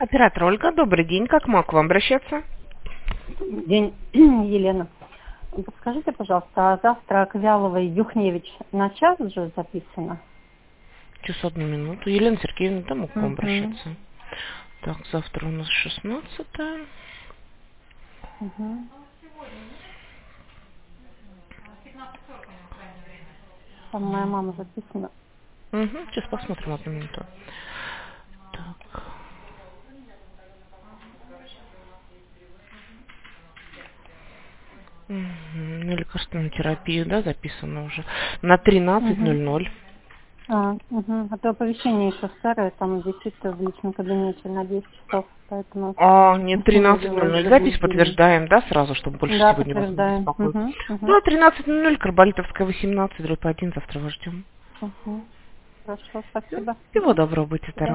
Оператор Ольга, добрый день. Как могу к вам обращаться? День, Елена. Подскажите, пожалуйста, а завтра Ковялова и Юхневич на час уже записано? Сейчас одну минуту. Елена Сергеевна, да, могу к вам Угу. обращаться. Так, завтра у нас 16-е. Угу. Там моя мама записана. Угу, сейчас посмотрим одну минуту. Так. На лекарственную терапию, да, записано уже. На 13:00. А то оповещение еще старое, там висит в личном кабинете на 10 часов, поэтому Нет, не видела 13:00. уже Запись будильник. подтверждаем, да, сразу, чтобы больше Да, сегодня вас не подтверждаем. беспокоить. Да, 13:00, Карболитовская, 18, дробь 1, завтра вас ждем. Хорошо, спасибо. Всего доброго, будьте здоровы.